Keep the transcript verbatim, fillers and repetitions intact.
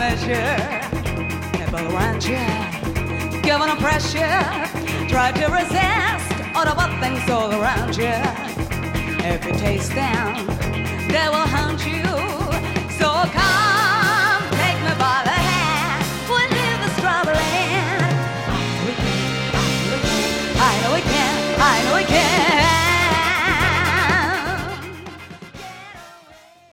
measure. People around you, given a pressure, try to resist all the bad things all around you. If you taste them, they will haunt you. So come.